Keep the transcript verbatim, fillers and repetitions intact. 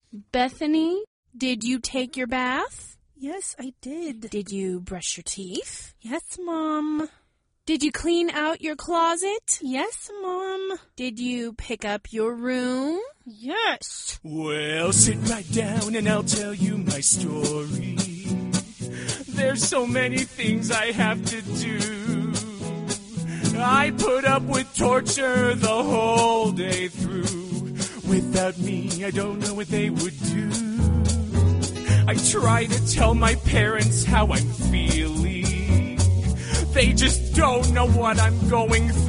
Bethany, did you take your bath? Yes, I did. Did you brush your teeth? Yes, Mom. Did you clean out your closet? Yes, Mom. Did you pick up your room? Yes. Well, sit right down and I'll tell you my story. There's so many things I have to do. I put up with torture the whole day through. Without me, I don't know what they would do. I try to tell my parents how I'm feeling. They just don't know what I'm going through.